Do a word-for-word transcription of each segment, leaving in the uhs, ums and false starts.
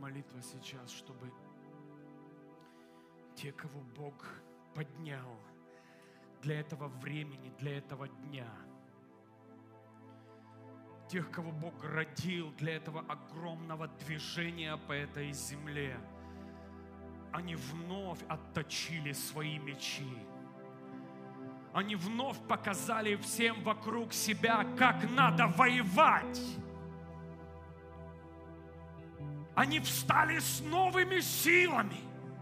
молитва сейчас, чтобы те, кого Бог поднял для этого времени, для этого дня, тех, кого Бог родил для этого огромного движения по этой земле, они вновь отточили свои мечи. Они вновь показали всем вокруг себя, как надо воевать. Они встали с новыми силами.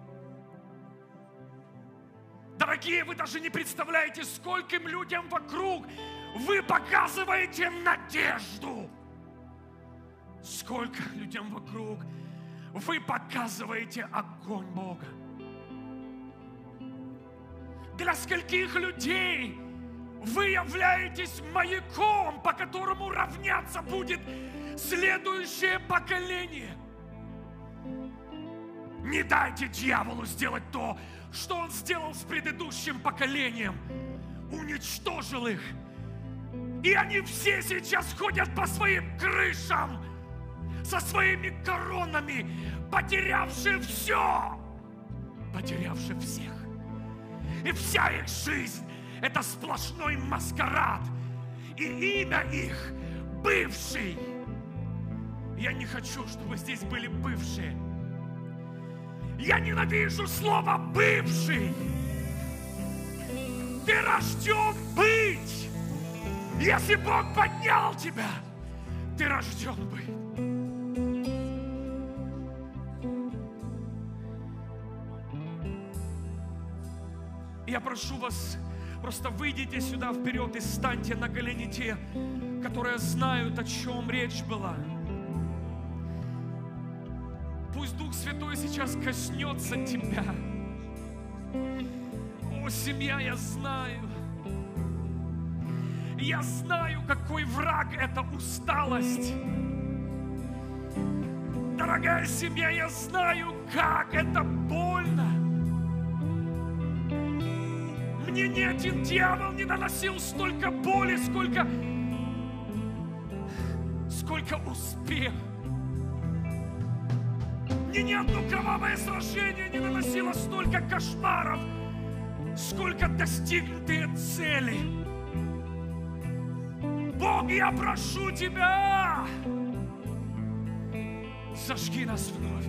Дорогие, вы даже не представляете, скольким людям вокруг вы показываете надежду. Сколько людям вокруг вы показываете огонь Бога. Для скольких людей вы являетесь маяком, по которому равняться будет следующее поколение. Не дайте дьяволу сделать то, что он сделал с предыдущим поколением. Уничтожил их. И они все сейчас ходят по своим крышам со своими коронами, потерявшие все, потерявшие всех. И вся их жизнь – это сплошной маскарад. И имя их – бывший. Я не хочу, чтобы здесь были бывшие. Я ненавижу слово «бывший». Ты рожден быть. Если Бог поднял тебя, ты рожден быть. Я прошу вас, просто выйдите сюда вперед и станьте на колени те, которые знают, о чем речь была. Пусть Дух Святой сейчас коснется тебя. О, семья, я знаю. Я знаю, какой враг – это усталость. Дорогая семья, я знаю, как это больно. Мне ни один дьявол не наносил столько боли, сколько, сколько успеха. Мне ни одно кровавое сражение не наносило столько кошмаров, сколько достигнутые цели. Бог, я прошу Тебя, зажги нас вновь.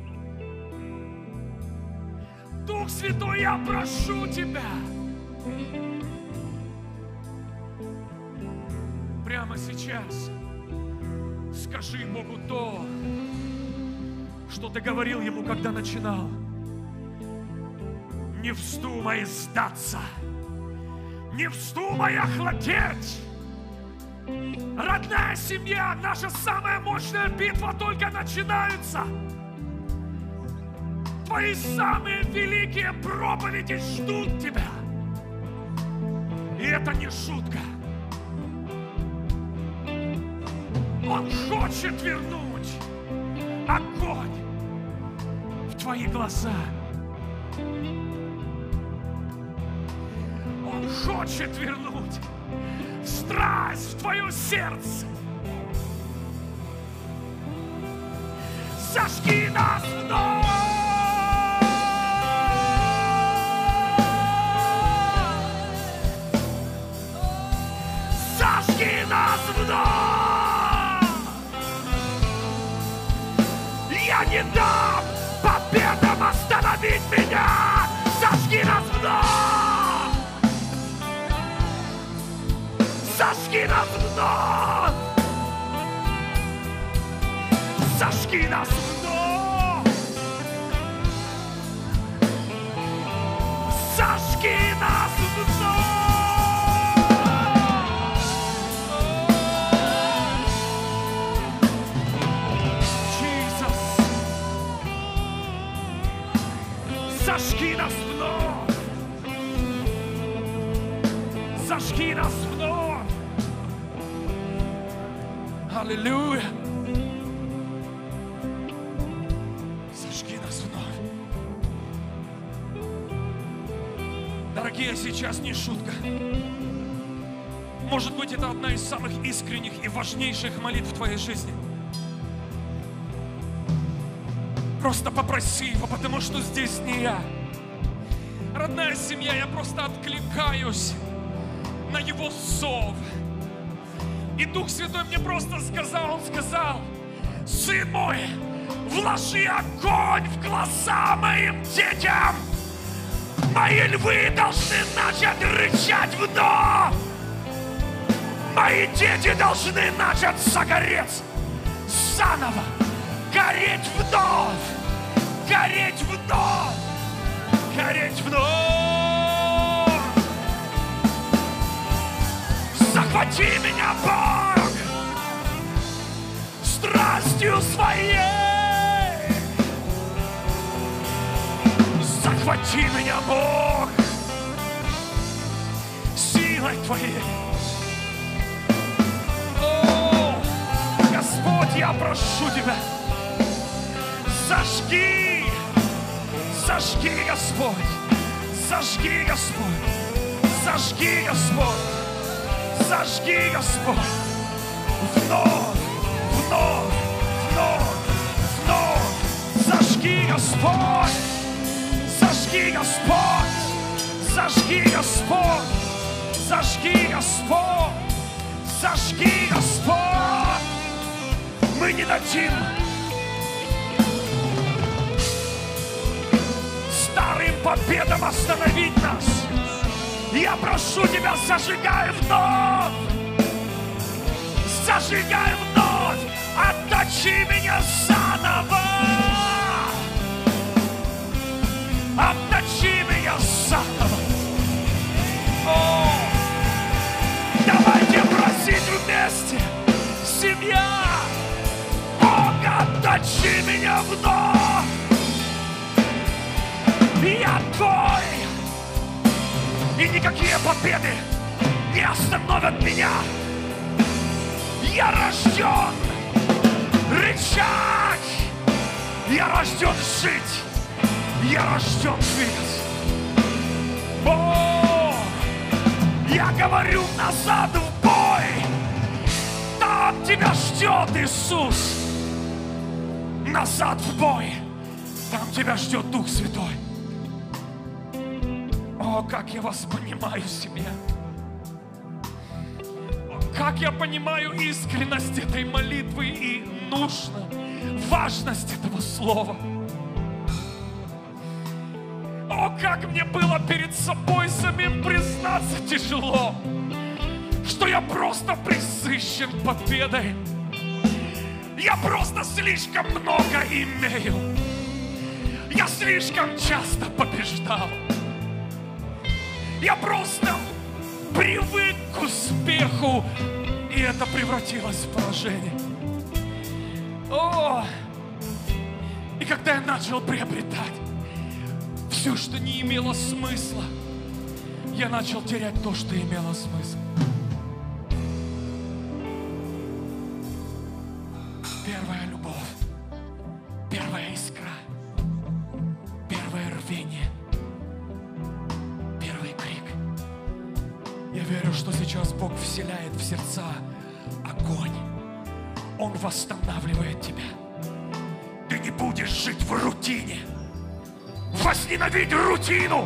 Дух Святой, я прошу Тебя, прямо сейчас скажи Богу то, что Ты говорил Ему, когда начинал. Не вздумай сдаться, не вздумай охладеть. Родная семья, наша самая мощная битва только начинается. Твои самые великие проповеди ждут тебя. И это не шутка. Он хочет вернуть огонь в твои глаза. Он хочет вернуть страсть в твое сердце. Зажги нас вновь. Зажги нас вновь. Я не дам победам остановить меня. Зажги нас вновь. Зажги нас вновь. Зажги нас вновь. Зажги нас вновь. Иисус. Зажги нас вновь. Зажги нас вновь. Аллилуйя. Зажги нас вновь. Дорогие, сейчас не шутка. Может быть, это одна из самых искренних и важнейших молитв в твоей жизни. Просто попроси Его, потому что здесь не я. Родная семья, я просто откликаюсь на Его зов. И Дух Святой мне просто сказал, Он сказал: сын мой, вложи огонь в глаза моим детям. Мои львы должны начать рычать вновь. Мои дети должны начать загореть заново. Гореть вновь. Гореть вновь. Гореть вновь. Захвати меня, Бог, страстью своей. Захвати меня, Бог, силой Твоей. О, Господь, я прошу Тебя, зажги, зажги, Господь, зажги, Господь, зажги, Господь, зажги, Господь, вновь, вновь, вновь, вновь, зажги, Господь, зажги, Господь, зажги, Господь, зажги, Господь, зажги, Господь. Мы не дадим старым победам остановить нас. Я прошу Тебя, зажигай вновь, зажигай вновь, отточи меня заново, отточи меня заново. О, давайте просить вместе, семья, Бог, отточи меня вновь. Я Твой, и никакие победы не остановят меня. Я рожден рычать, я рожден жить, я рожден двигаться. О, я говорю назад в бой, там Тебя ждет Иисус. Назад в бой, там Тебя ждет Дух Святой. О, как я вас понимаю, семья. О, как я понимаю искренность этой молитвы и нужно, важность этого слова. О, как мне было перед собой самим признаться тяжело, что я просто пресыщен победой. Я просто слишком много имею. Я слишком часто побеждал. Я просто привык к успеху, и это превратилось в поражение. О! И когда я начал приобретать все, что не имело смысла, я начал терять то, что имело смысл. Первая любовь, первая искра, первое рвение, первый крик. Я верю, что сейчас Бог вселяет в сердца огонь. Он восстанавливает тебя. Ты не будешь жить в рутине. Возненавидь рутину.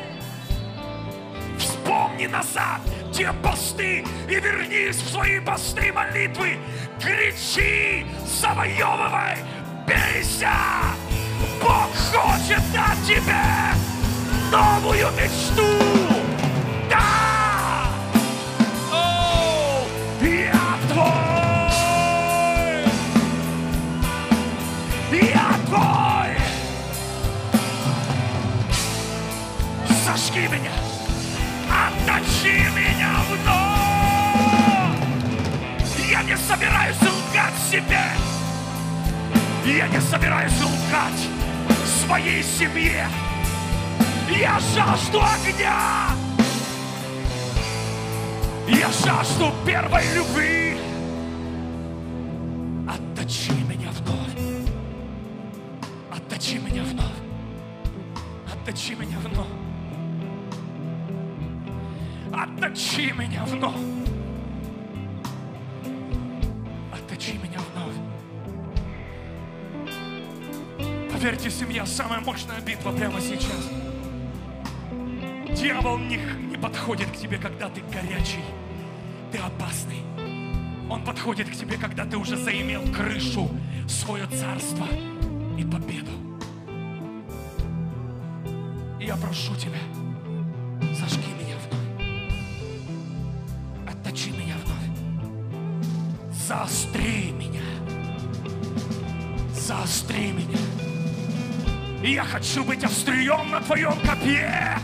Вспомни назад те посты и вернись в свои посты молитвы. Кричи, завоевывай, бейся. Бог хочет дать тебе новую мечту. Да! О, я твой! Я твой! Зажги меня! Отточи меня вновь! Я не собираюсь лгать себе! Я не собираюсь лгать своей семье! Я жажду огня! Я жажду первой любви! Отточи меня вновь! Отточи меня вновь! Отточи меня вновь! Отточи меня вновь! Отточи меня вновь! Поверьте, семья, самая мощная битва прямо сейчас. Дьявол не, не подходит к тебе, когда ты горячий, ты опасный. Он подходит к тебе, когда ты уже заимел крышу, свое царство и победу. И я прошу тебя, зажги меня вновь, отточи меня вновь, заостри меня, заостри меня. И я хочу быть острием на твоем копье.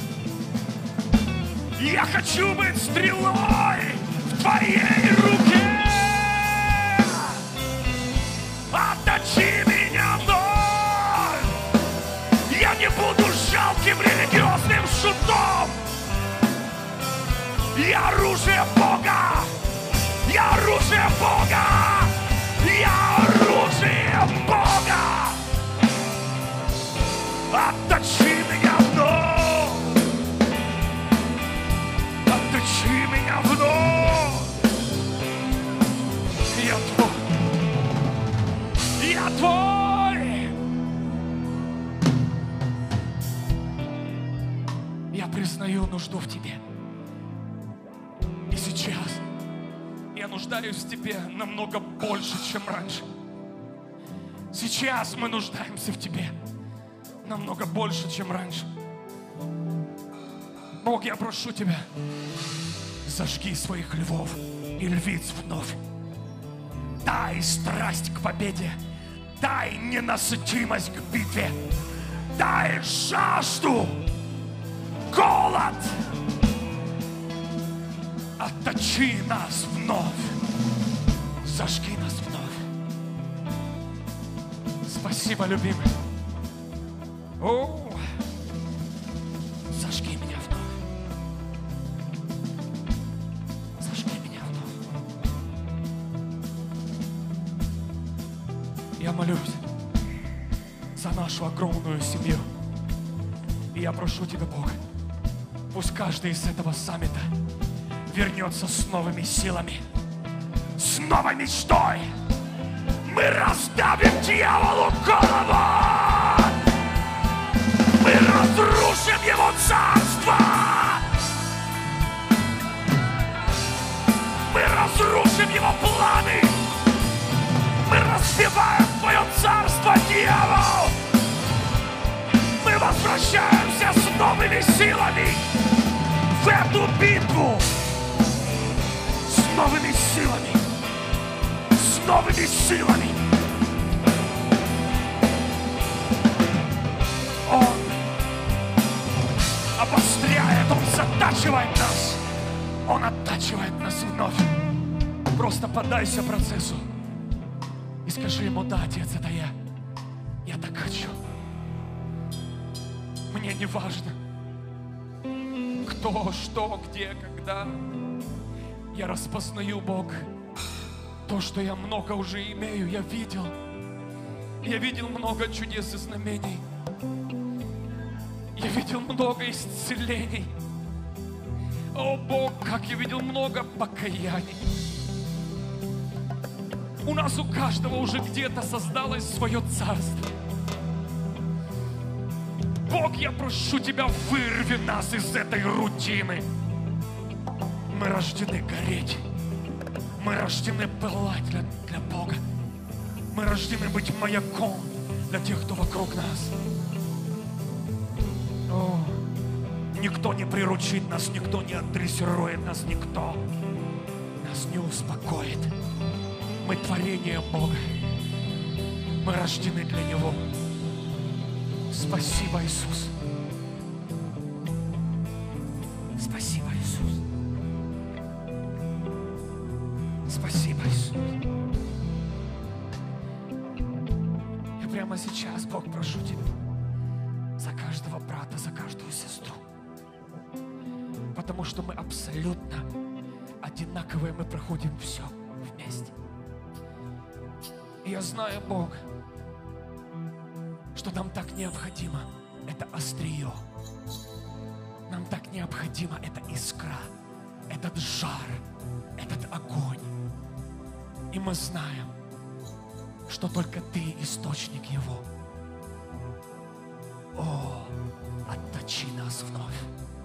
Я хочу быть стрелой в твоей руке. Отточи меня вновь. Я не буду жалким религиозным шутом. Я оружие Бога. Я оружие Бога. Я оружие Бога. Отточи меня вновь. Отточи меня вновь. Я твой. Я твой. Я признаю нужду в тебе. И сейчас я нуждаюсь в тебе намного больше, чем раньше. Сейчас мы нуждаемся в тебе намного больше, чем раньше. Бог, я прошу тебя, зажги своих львов и львиц вновь. Дай страсть к победе. Дай ненасытимость к битве. Дай жажду, голод. Отточи нас вновь. Зажги нас вновь. Спасибо, любимый. О, зажги меня вновь. Зажги меня вновь. Я молюсь за нашу огромную семью. И я прошу тебя, Бог, пусть каждый из этого саммита вернется с новыми силами, с новой мечтой. Мы раздавим дьяволу голову. Мы разрушим его царство. Мы разрушим его планы. Мы разбиваем твое царство, дьявол. Мы возвращаемся с новыми силами в эту битву. С новыми силами. С новыми силами. Он обостряет, Он затачивает нас. Он оттачивает нас вновь. Просто поддайся процессу и скажи Ему: да, Отец, это я. Я так хочу. Мне не важно, кто, что, где, когда. Я распознаю, Бог, то, что я много уже имею. Я видел. Я видел много чудес и знамений. Я видел много исцелений. О, Бог, как я видел много покаяний. У нас у каждого уже где-то создалось свое царство. Бог, я прошу Тебя, вырви нас из этой рутины. Мы рождены гореть. Мы рождены пылать для, для Бога. Мы рождены быть маяком для тех, кто вокруг нас. О, никто не приручит нас, никто не отдрессирует нас, никто нас не успокоит. Мы творение Бога. Мы рождены для Него. Спасибо, Иисус. Спасибо, Иисус. Спасибо, Иисус. Я прямо сейчас, Бог, прошу Тебя за каждого брата, за каждую сестру. Потому что мы абсолютно одинаковые, мы проходим все вместе. И я знаю, Бог, что нам так необходимо это острие. Нам так необходима эта искра, этот жар, этот огонь. И мы знаем, что только Ты источник его. О, отточи нас вновь.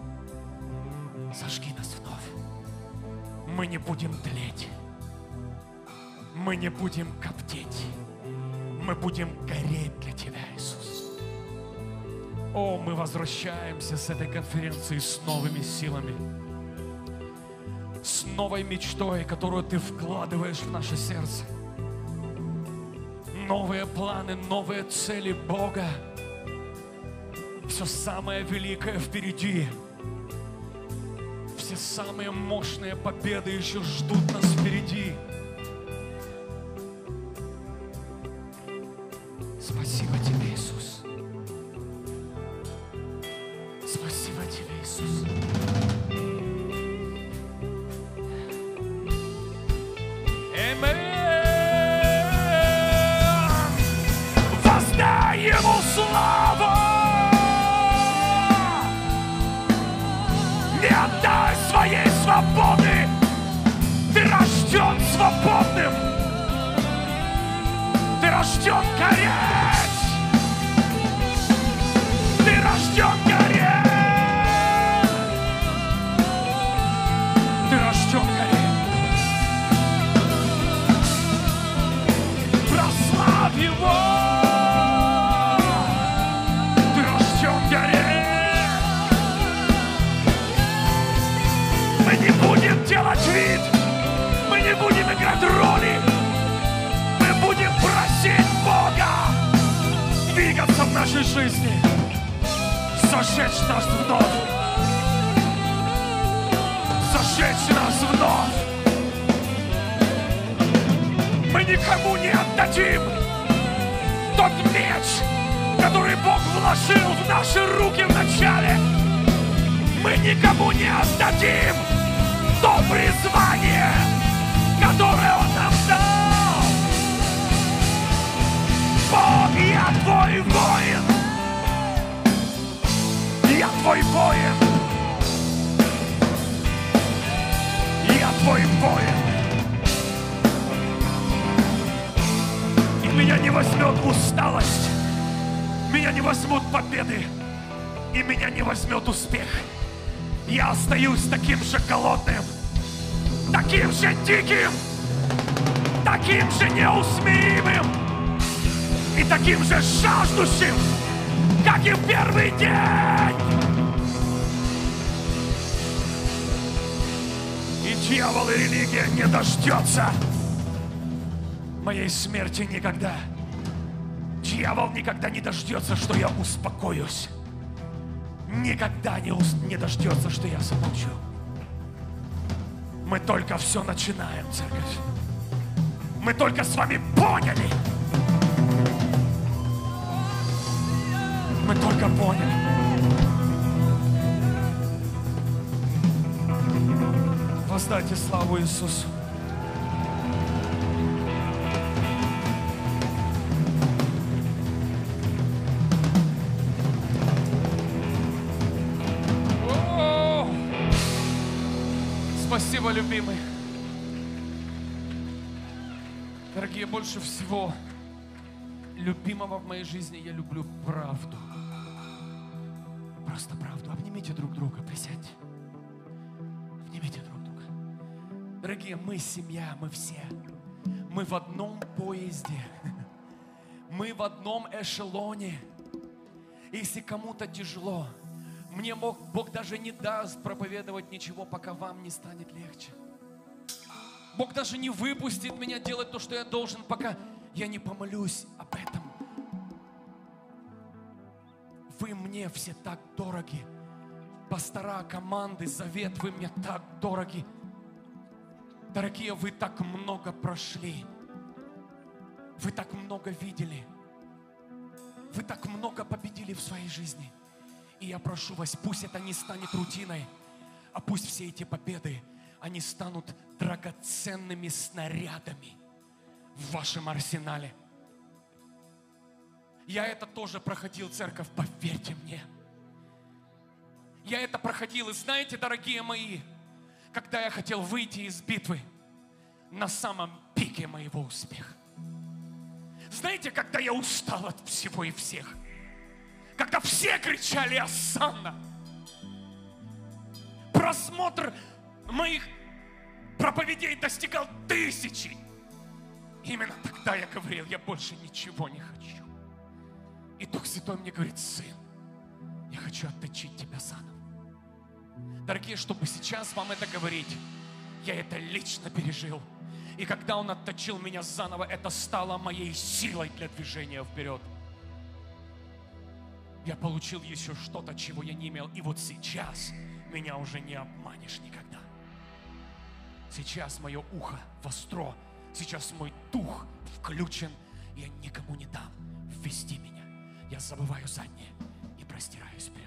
Зажги нас вновь. Мы не будем тлеть. Мы не будем коптеть. Мы будем гореть для Тебя, Иисус. О, мы возвращаемся с этой конференции с новыми силами. С новой мечтой, которую Ты вкладываешь в наше сердце. Новые планы, новые цели Бога. Все самое великое впереди. Все самые мощные победы еще ждут нас впереди. Спасибо Тебе, Иисус. Спасибо Тебе, Иисус. Воздай Ему славу! Не отдай своей свободы! Ты рожден свободным! Ты рожден гореть! Ты рожден гореть! Ты рожден гореть! Прославь Его! Ты рожден гореть! Мы не будем делать вид! Мы не будем играть роли! Мы будем просить Бога двигаться в нашей жизни, зажечь нас вновь, зажечь нас вновь. Мы никому не отдадим тот меч, который Бог вложил в наши руки вначале. Мы никому не отдадим то призвание, которое Он нам дал. Бог, я Твой воин. Я Твой воин. Я Твой воин. И меня не возьмет усталость. Меня не возьмут победы. И меня не возьмет успех. Я остаюсь таким же голодным, таким же диким, таким же неусмиримым и таким же жаждущим, как и в первый день. И дьявол и религия не дождется моей смерти никогда. Дьявол никогда не дождется, что я успокоюсь. Никогда не, ус... не дождется, что я замолчу. Мы только все начинаем, церковь. Мы только с вами поняли. Мы только поняли. Воздайте славу Иисусу. Спасибо, любимый. Дорогие, больше всего любимого в моей жизни я люблю правду. Просто правду. Обнимите друг друга, присядьте. Обнимите друг друга. Дорогие, мы семья, мы все. Мы в одном поезде. Мы в одном эшелоне. Если кому-то тяжело, мне Бог, Бог даже не даст проповедовать ничего, пока вам не станет легче. Бог даже не выпустит меня делать то, что я должен, пока я не помолюсь об этом. Вы мне все так дороги. Пастора, команды, завет, вы мне так дороги. Дорогие, вы так много прошли. Вы так много видели. Вы так много победили в своей жизни. И я прошу вас, пусть это не станет рутиной, а пусть все эти победы, они станут драгоценными снарядами в вашем арсенале. Я это тоже проходил, церковь, поверьте мне. Я это проходил, и знаете, дорогие мои, когда я хотел выйти из битвы на самом пике моего успеха. Знаете, когда я устал от всего и всех. когда все кричали «Осанна». Просмотр моих проповедей достигал тысячи. Именно тогда я говорил: я больше ничего не хочу. И Дух Святой мне говорит: сын, я хочу отточить тебя заново. Дорогие, чтобы сейчас вам это говорить, я это лично пережил. И когда Он отточил меня заново, это стало моей силой для движения вперед. Я получил еще что-то, чего я не имел. И вот сейчас меня уже не обманешь никогда. Сейчас мое ухо востро. Сейчас мой дух включен. Я никому не дам ввести меня. Я забываю заднее и простираюсь вперед.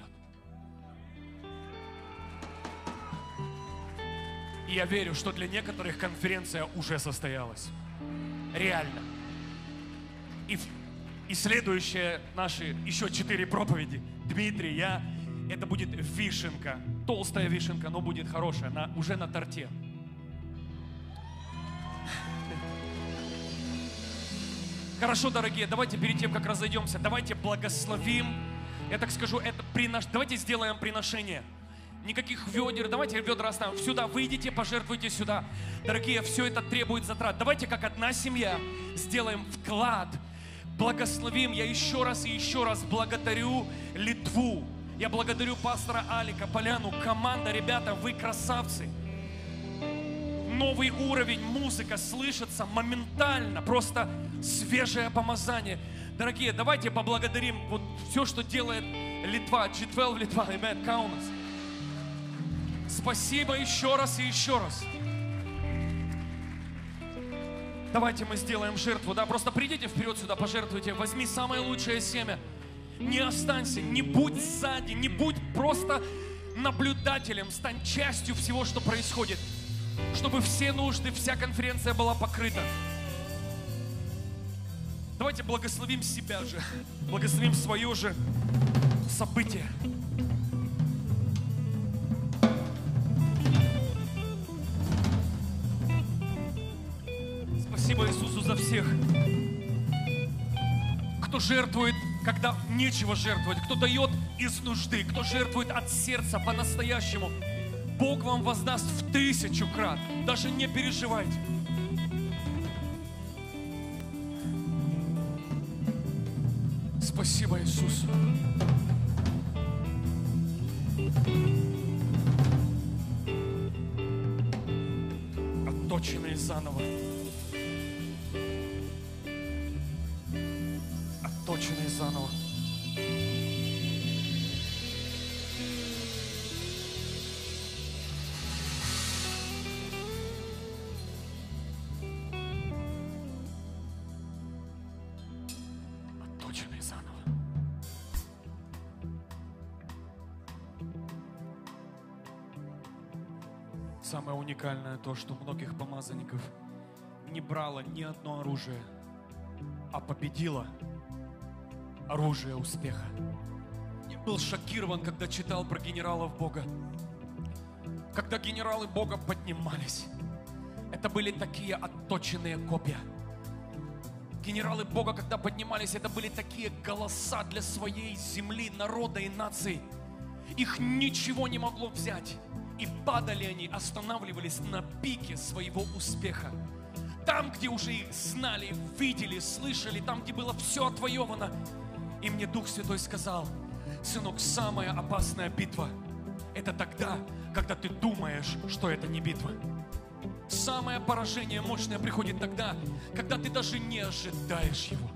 И я верю, что для некоторых конференция уже состоялась. Реально. И, и следующие наши еще четыре проповеди. Дмитрий, я... Это будет вишенка. Толстая вишенка, но будет хорошая. На, уже на торте. Хорошо, дорогие, давайте перед тем, как разойдемся, давайте благословим. Я так скажу, это принош... давайте сделаем приношение. Никаких ведер, давайте ведра оставим. Сюда выйдите, пожертвуйте сюда. Дорогие, все это требует затрат. Давайте как одна семья сделаем вклад. Благословим. Я еще раз и еще раз благодарю Литву. Я благодарю пастора Алика, Поляну, команда. Ребята, вы красавцы. Новый уровень, музыка слышится моментально. Просто свежее помазание. Дорогие, давайте поблагодарим вот все, что делает Литва. джи двенадцать Литва, Amen, Каунас. Спасибо еще раз и еще раз. Давайте мы сделаем жертву, да, просто придите вперед сюда, пожертвуйте, возьми самое лучшее семя. Не останься, не будь сзади, не будь просто наблюдателем, стань частью всего, что происходит, чтобы все нужды, вся конференция была покрыта. Давайте благословим себя же, благословим свое же событие. Спасибо Иисусу за всех, кто жертвует, когда нечего жертвовать, кто дает из нужды, кто жертвует от сердца по-настоящему. Бог вам воздаст в тысячу крат. Даже не переживайте. Спасибо Иисусу. Отточенные заново. Отточенные заново. Отточенные заново. Самое уникальное то, что многих помазанников не брало ни одно оружие, а победило оружие успеха. Я был шокирован, когда читал про генералов Бога. Когда генералы Бога поднимались, это были такие отточенные копья. Генералы Бога, когда поднимались, это были такие голоса для своей земли, народа и нации. Их ничего не могло взять. И падали они, останавливались на пике своего успеха. Там, где уже их знали, видели, слышали, там, где было все отвоевано. И мне Дух Святой сказал: сынок, самая опасная битва – это тогда, когда ты думаешь, что это не битва. Самое поражение мощное приходит тогда, когда ты даже не ожидаешь его.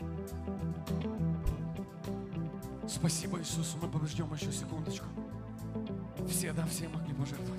Спасибо Иисусу. Мы подождем еще секундочку. Все, да, все могли пожертвовать.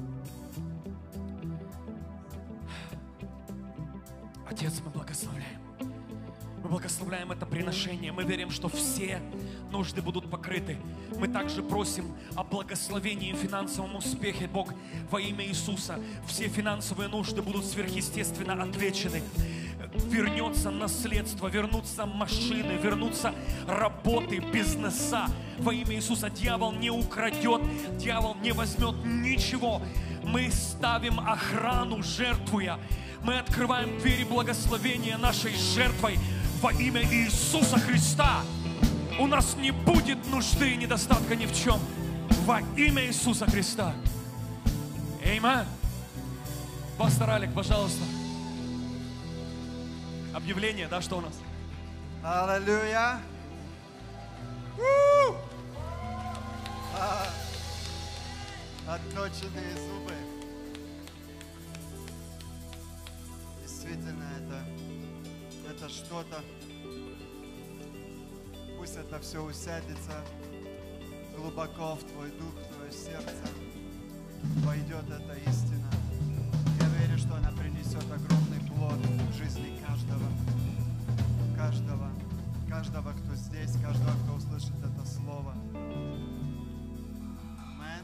Отец, мы благословляем. Мы благословляем это приношение. Мы верим, что все нужды будут покрыты. Мы также просим о благословении и финансовом успехе, Бог, во имя Иисуса. Все финансовые нужды будут сверхъестественно отвечены. Вернется наследство, вернутся машины, вернутся работы, бизнеса. Во имя Иисуса дьявол не украдет, дьявол не возьмет ничего. Мы ставим охрану, жертвуя. Мы открываем двери благословения нашей жертвой во имя Иисуса Христа. У нас не будет нужды и недостатка ни в чем. Во имя Иисуса Христа. Аминь. Пастор Алик, пожалуйста. Объявление, да, что у нас? Аллилуйя. А, отточенные зубы. Действительно, это, это что-то. Пусть это все усядется глубоко в твой дух, в твое сердце. Войдет эта истина. Я верю, что она принесет огромный плод в жизни каждого. Каждого. Каждого, кто здесь, каждого, кто услышит это слово.